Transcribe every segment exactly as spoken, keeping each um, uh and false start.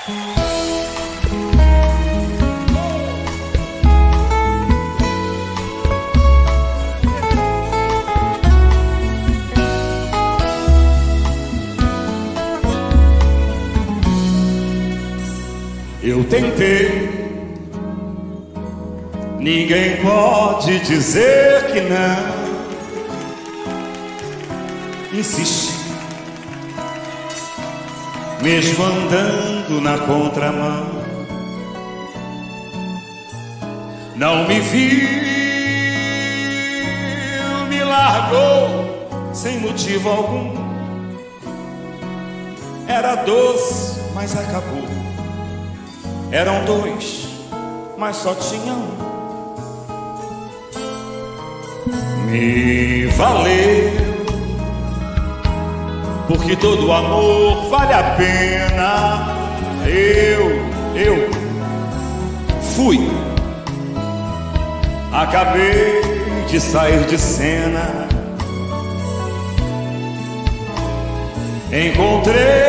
Eu tentei, ninguém pode dizer que não. Insiste, mesmo andando na contramão. Não me viu, me largou sem motivo algum. Era doce, mas acabou. Eram dois, mas só tinha um. Me valeu, porque todo amor vale a pena. Eu, eu fui, acabei de sair de cena. Encontrei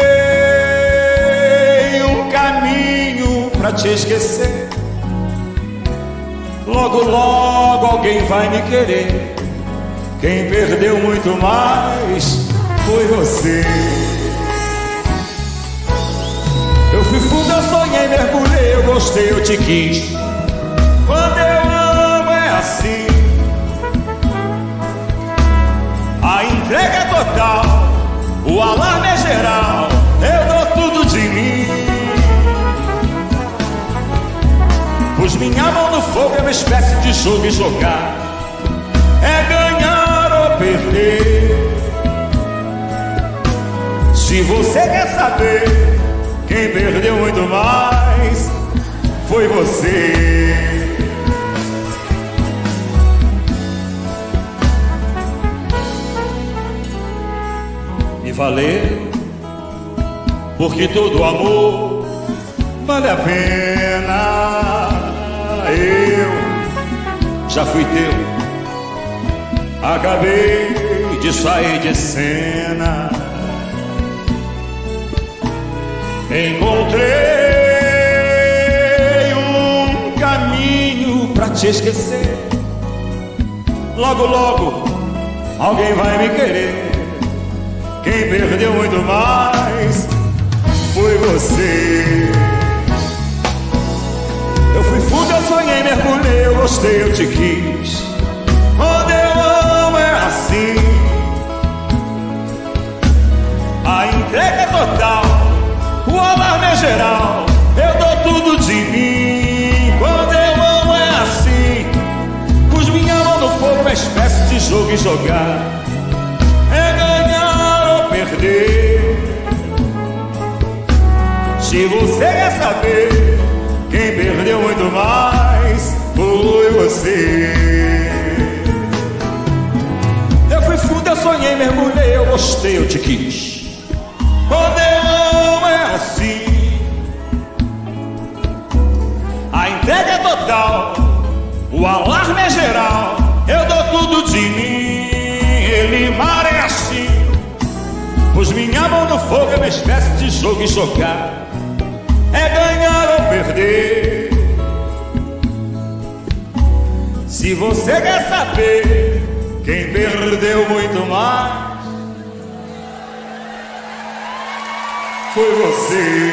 um caminho pra te esquecer. Logo, logo alguém vai me querer. Quem perdeu muito mais foi você. Eu fui fundo, eu sonhei, mergulhei, eu gostei, eu te quis. Quando eu amo é assim. A entrega é total, o alarme é geral. Eu dou tudo de mim. Pus minha mão no fogo, é uma espécie de jogo e jogar. É ganhar ou perder. Se você quer saber, quem perdeu muito mais foi você. Me valeu, porque todo amor vale a pena. Eu já fui teu, acabei de sair de cena. Encontrei um caminho pra te esquecer. Logo, logo alguém vai me querer. Quem perdeu muito mais foi você. Eu fui fundo, eu sonhei, mergulhei, eu gostei, eu te quis. Quando eu amo é assim. A entrega é total, o alarme é geral. Eu dou tudo de mim. Quando eu amo é assim. Pus minha mão no fogo, uma espécie de jogo e jogar. É ganhar ou perder. Se você quer saber, quem perdeu muito mais foi você. Eu fui fundo, eu sonhei, mergulhei, eu gostei, eu te quis. Quando eu amo é assim. A entrega é total, o alarme é geral. Eu dou tudo de mim. Ele mar é assim. Pus minha mão no fogo, é uma espécie de jogo e jogar. É ganhar ou perder. Se você quer saber, quem perdeu muito mais foi você.